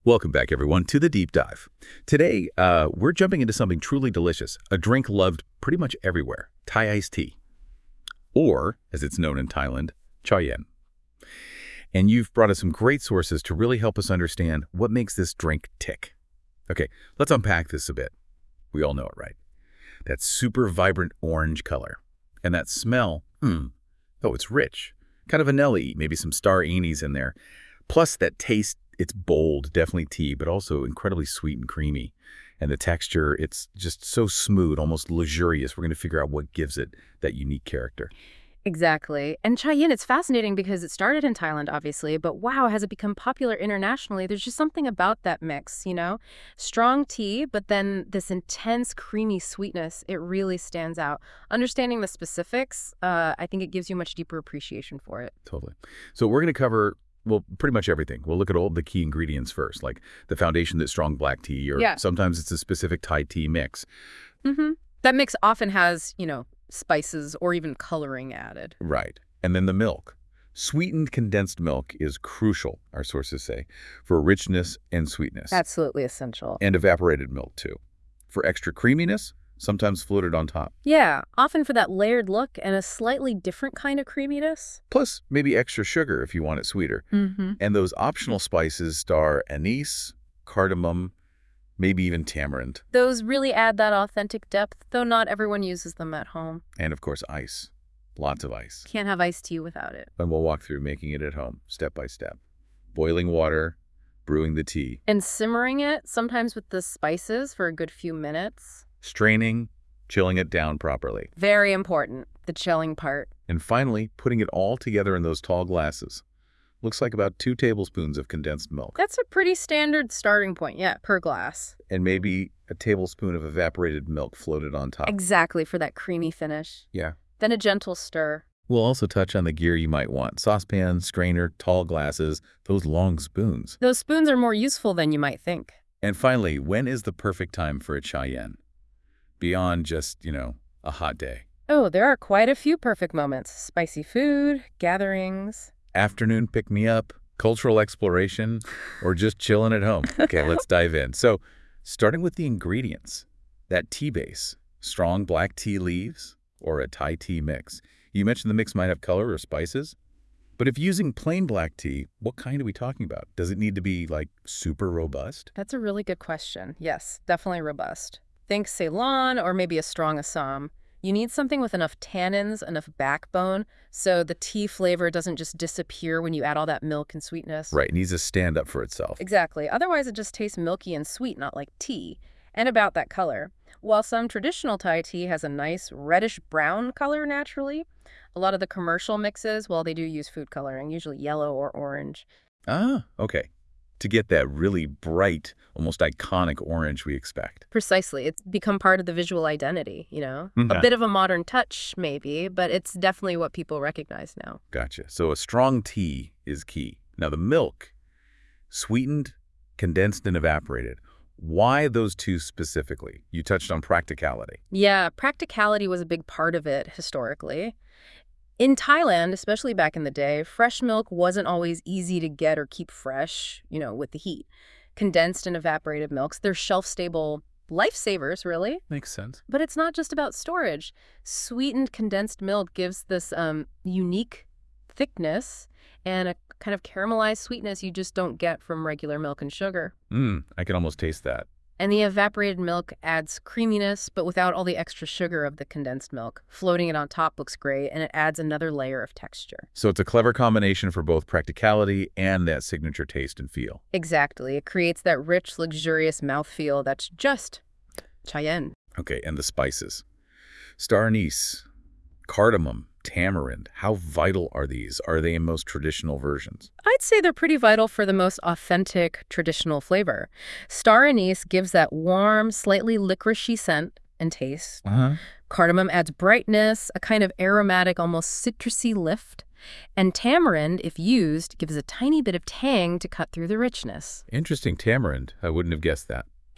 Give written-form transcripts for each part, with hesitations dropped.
Welcome back, everyone, to the Deep Dive. Today, we're jumping into something truly delicious, a drink loved pretty much everywhere, Thai iced tea, or, as it's known in Thailand, Choy Yen. And you've brought us some great sources to really help us understand what makes this drink tick. Okay, let's unpack this a bit. We all know it, right? That super vibrant orange color. And that smell, oh, it's rich. Kind of vanilla-y, maybe some star anise in there. Plus that taste, it's bold, definitely tea, but also incredibly sweet and creamy. And the texture, it's just so smooth, almost luxurious. We're going to figure out what gives it that unique character. Exactly. And Choy Yen, it's fascinating because it started in Thailand, obviously, but wow, has it become popular internationally? There's just something about that mix, you know? Strong tea, but then this intense, creamy sweetness, it really stands out. Understanding the specifics, I think it gives you much deeper appreciation for it. Totally. So we're going to cover, well, pretty much everything. We'll look at all the key ingredients first, like the foundation that's strong black tea, or sometimes it's a specific Thai tea mix. That mix often has, spices or even coloring added. Right. And then the milk. Sweetened condensed milk is crucial, our sources say, for richness and sweetness. Absolutely essential. And evaporated milk, too. For extra creaminess, sometimes floated on top. Yeah, often for that layered look and a slightly different kind of creaminess. Plus, maybe extra sugar if you want it sweeter. And those optional spices star anise, cardamom, maybe even tamarind. Those really add that authentic depth, though not everyone uses them at home. And, of course, ice. Lots of ice. Can't have iced tea without it. And we'll walk through making it at home, step by step. Boiling water, brewing the tea. And simmering it, sometimes with the spices, for a good few minutes. Straining, chilling it down properly. Very important, the chilling part. And finally, putting it all together in those tall glasses. Looks like about 2 tablespoons of condensed milk. That's a pretty standard starting point, per glass. And maybe a tablespoon of evaporated milk floated on top. Exactly, for that creamy finish. Yeah. Then a gentle stir. We'll also touch on the gear you might want. Saucepan, strainer, tall glasses, those long spoons. Those spoons are more useful than you might think. And finally, when is the perfect time for a Choy Yen? Beyond just, a hot day. Oh, there are quite a few perfect moments. Spicy food, gatherings. Afternoon pick-me-up, cultural exploration, or just chilling at home. Okay, let's dive in. So, starting with the ingredients. That tea base, strong black tea leaves, or a Thai tea mix. You mentioned the mix might have color or spices. But if using plain black tea, what kind are we talking about? Does it need to be, super robust? That's a really good question. Yes, definitely robust. Think Ceylon or maybe a strong Assam. You need something with enough tannins, enough backbone, so the tea flavor doesn't just disappear when you add all that milk and sweetness. Right, it needs to stand up for itself. Exactly. Otherwise, it just tastes milky and sweet, not like tea. And about that color. While some traditional Thai tea has a nice reddish-brown color naturally, a lot of the commercial mixes, well, they do use food coloring, usually yellow or orange. Ah, okay. To get that really bright, almost iconic orange we expect. Precisely. It's become part of the visual identity, A bit of a modern touch, maybe, but it's definitely what people recognize now. Gotcha. So a strong tea is key. Now the milk, sweetened, condensed, and evaporated. Why those two specifically? You touched on practicality. Yeah, practicality was a big part of it historically. In Thailand, especially back in the day, fresh milk wasn't always easy to get or keep fresh, with the heat. Condensed and evaporated milks, they're shelf-stable lifesavers, really. Makes sense. But it's not just about storage. Sweetened condensed milk gives this unique thickness and a kind of caramelized sweetness you just don't get from regular milk and sugar. I can almost taste that. And the evaporated milk adds creaminess, but without all the extra sugar of the condensed milk. Floating it on top looks great, and it adds another layer of texture. So it's a clever combination for both practicality and that signature taste and feel. Exactly. It creates that rich, luxurious mouthfeel that's just Choy Yen. Okay, and the spices. Star anise, cardamom, tamarind. How vital are these? Are they in most traditional versions? I'd say they're pretty vital for the most authentic traditional flavor. Star anise gives that warm, slightly licoricey scent and taste. Cardamom adds brightness, a kind of aromatic, almost citrusy lift. And tamarind, if used, gives a tiny bit of tang to cut through the richness. Interesting tamarind. I wouldn't have guessed that.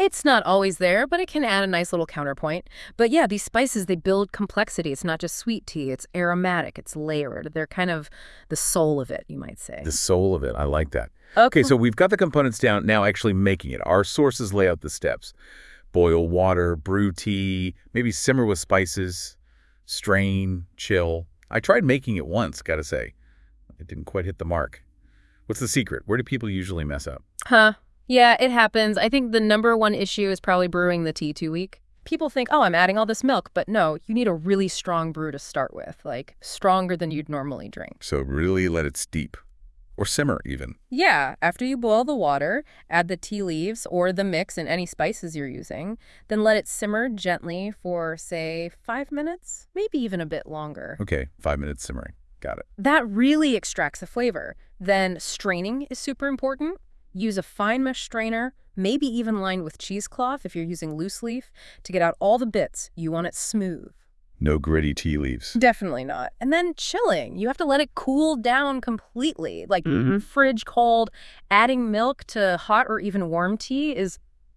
It's not always there, but it can add a nice little counterpoint. But yeah, these spices, they build complexity. It's not just sweet tea. It's aromatic. It's layered. They're kind of the soul of it, you might say. The soul of it. I like that. Okay. Okay, so we've got the components down, now actually making it. Our sources lay out the steps. Boil water, brew tea, maybe simmer with spices, strain, chill. I tried making it once, gotta say. It didn't quite hit the mark. What's the secret? Where do people usually mess up? Huh. Yeah, it happens. I think the number one issue is probably brewing the tea too weak. People think, oh, I'm adding all this milk, but no, you need a really strong brew to start with, like stronger than you'd normally drink. So really let it steep. Or simmer, even. Yeah, after you boil the water, add the tea leaves or the mix and any spices you're using, then let it simmer gently for, say, 5 minutes, maybe even a bit longer. Okay, 5 minutes simmering. Got it. That really extracts the flavor. Then straining is super important. Use a fine mesh strainer, maybe even lined with cheesecloth if you're using loose leaf, to get out all the bits. You want it smooth. No gritty tea leaves. Definitely not. And then chilling. You have to let it cool down completely. Like fridge cold. Adding milk to hot or even warm tea is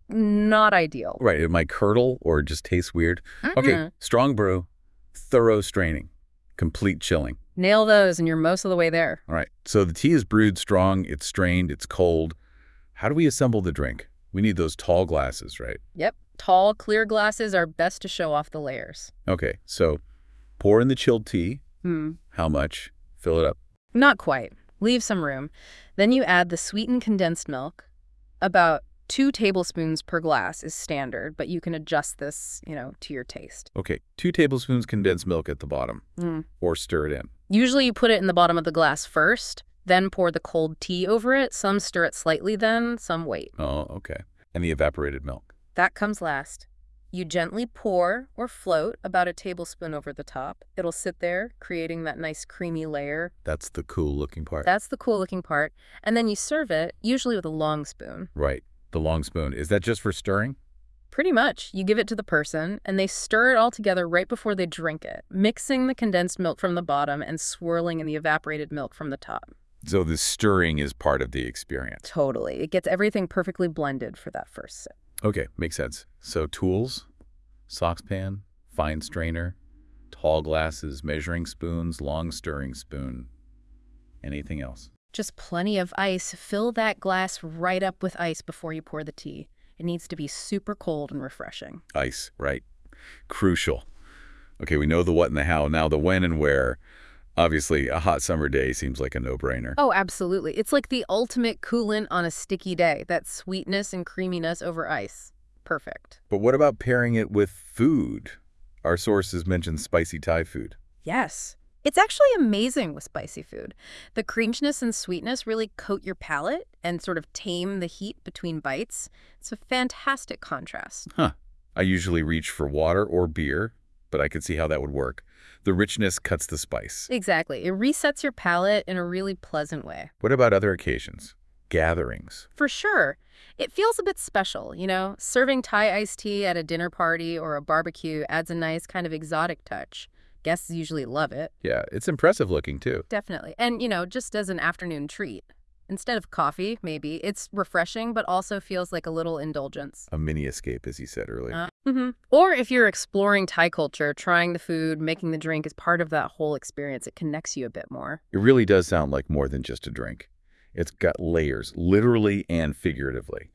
not ideal. Right, it might curdle or just taste weird. Okay, strong brew, thorough straining, complete chilling. Nail those and you're most of the way there. All right, so the tea is brewed strong, it's strained, it's cold. How do we assemble the drink? We need those tall glasses, right? Yep. Tall, clear glasses are best to show off the layers. Okay, so pour in the chilled tea. How much? Fill it up. Not quite. Leave some room. Then you add the sweetened condensed milk. About 2 tablespoons per glass is standard, but you can adjust this, to your taste. Okay, 2 tablespoons condensed milk at the bottom. Or stir it in. Usually you put it in the bottom of the glass first, then pour the cold tea over it. Some stir it slightly then, some wait. Oh, okay. And the evaporated milk. That comes last. You gently pour or float about a tablespoon over the top. It'll sit there, creating that nice creamy layer. That's the cool-looking part. That's the cool-looking part. And then you serve it, usually with a long spoon. Right, the long spoon. Is that just for stirring? Pretty much. You give it to the person, and they stir it all together right before they drink it, mixing the condensed milk from the bottom and swirling in the evaporated milk from the top. So the stirring is part of the experience. Totally. It gets everything perfectly blended for that first sip. Okay, makes sense. So tools, saucepan, fine strainer, tall glasses, measuring spoons, long stirring spoon. Anything else? Just plenty of ice. Fill that glass right up with ice before you pour the tea. It needs to be super cold and refreshing. Ice, right. Crucial. Okay, we know the what and the how. Now the when and where. Obviously, a hot summer day seems like a no-brainer. Oh, absolutely. It's like the ultimate coolant on a sticky day. That sweetness and creaminess over ice. Perfect. But what about pairing it with food? Our sources mention spicy Thai food. Yes. It's actually amazing with spicy food. The creaminess and sweetness really coat your palate and sort of tame the heat between bites. It's a fantastic contrast. Huh. I usually reach for water or beer, but I could see how that would work. The richness cuts the spice. Exactly. It resets your palate in a really pleasant way. What about other occasions? Gatherings? For sure. It feels a bit special, Serving Thai iced tea at a dinner party or a barbecue adds a nice kind of exotic touch. Guests usually love it. Yeah, it's impressive looking too. Definitely. And, just as an afternoon treat. Instead of coffee, maybe, it's refreshing, but also feels like a little indulgence. A mini escape, as you said earlier. Or if you're exploring Thai culture, trying the food, making the drink is part of that whole experience. It connects you a bit more. It really does sound like more than just a drink. It's got layers, literally and figuratively.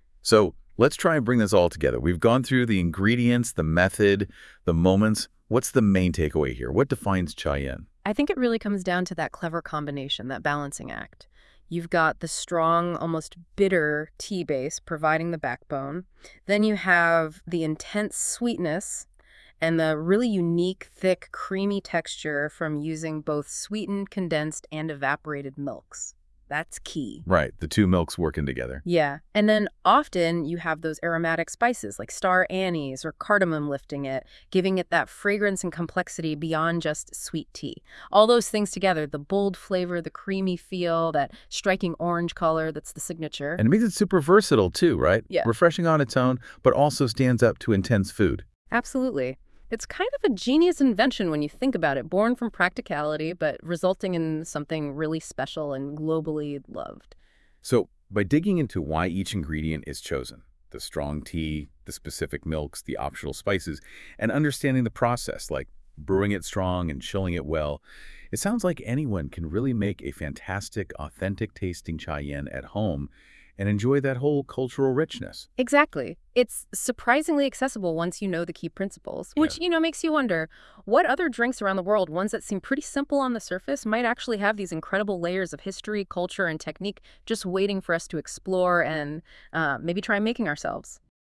So let's try and bring this all together. We've gone through the ingredients, the method, the moments. What's the main takeaway here? What defines Chai Yen? I think it really comes down to that clever combination, that balancing act. You've got the strong, almost bitter tea base providing the backbone. Then you have the intense sweetness and the really unique, thick, creamy texture from using both sweetened, condensed, and evaporated milks. That's key. Right, the two milks working together. Yeah, and then often you have those aromatic spices like star anise or cardamom lifting it, giving it that fragrance and complexity beyond just sweet tea. All those things together, the bold flavor, the creamy feel, that striking orange color that's the signature. And it makes it super versatile too, right? Yeah. Refreshing on its own, but also stands up to intense food. Absolutely. It's kind of a genius invention when you think about it, born from practicality, but resulting in something really special and globally loved. So by digging into why each ingredient is chosen, the strong tea, the specific milks, the optional spices, and understanding the process, like brewing it strong and chilling it well. It sounds like anyone can really make a fantastic, authentic tasting Chai at home and enjoy that whole cultural richness. Exactly. It's surprisingly accessible once you know the key principles, Yeah. which, makes you wonder what other drinks around the world, ones that seem pretty simple on the surface, might actually have these incredible layers of history, culture, and technique just waiting for us to explore and maybe try making ourselves.